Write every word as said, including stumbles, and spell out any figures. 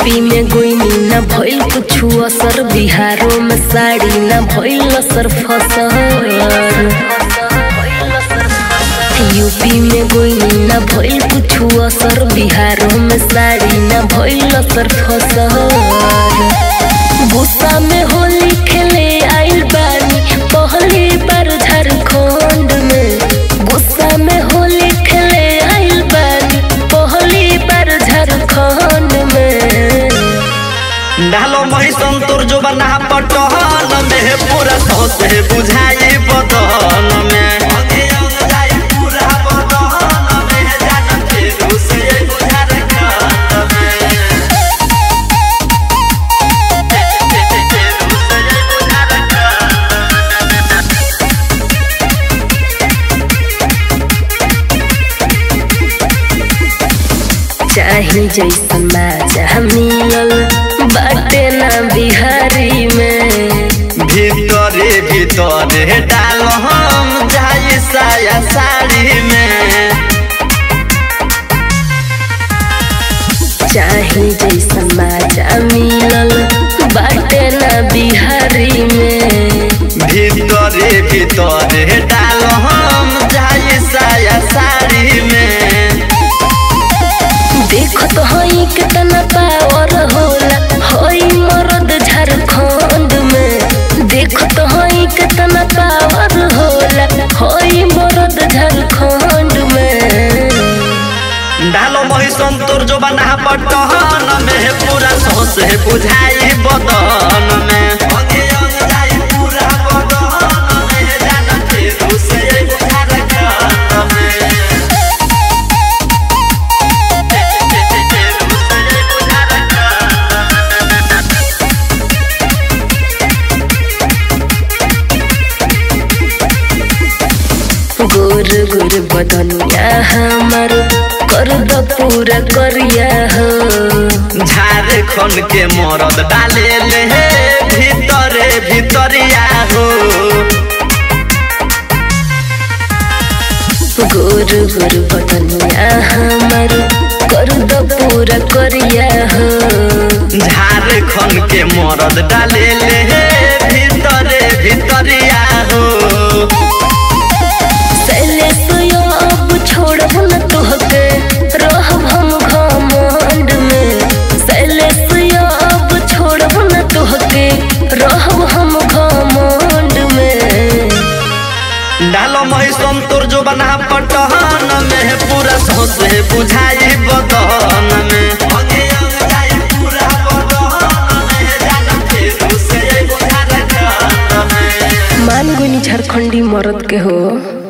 UP में गोइनी ना भइल कुछु असर, बिहारों में साड़ी ना भइल असर फसर। यूपी में गोइनी ना भइल कुछु असर, बिहारों में साड़ी ना भइल असर फसर। भूसा में होली खेले आइल बानी पहली बार झारखंड में। गुस्सा में होली खेले आइल बानी पहली बार झारखंड में। डालो मही संतोर जो बना पटहन में पूरा सौसे बुझाई बदन में। चाही जैसन माजा मिलल बाटे ना बिहारी में। भीतरे भीतरे डाल हम जाई साया साड़ी में। चाही जैसन माजा मिलल बाटे ना बिहारी में। भीतरे भीतरे डाल हम जाई साया साड़ी में। देखत हई कितना पावर होला हई मर्द झारखंड में। देखत हई कितना पावर होला हई मर्द झारखंड में। डालो मही संतोर जो बना पटहन में पूरा सौसे बुझाई बदन में। गोर गोर बदनिया हमर कर द पूरा करिया हो। झारखंड के मरद डाले ले भीतरे भीतरिया हो। गोर गोर बदनिया हमर कर द पूरा करिया हो। झारखंड के मरद डाले ले भीतरे भीतरिया हो। अब छोड़ब न तोहके रहब हम घमंड में। शैलेश अब छोड़ब न तोहके रहब हम घमंड में। डालो मही संतोर जो बना पटहन में पूरा सौसे बुझाई बदन में। मान गोनी झारखंडी मरद के हो।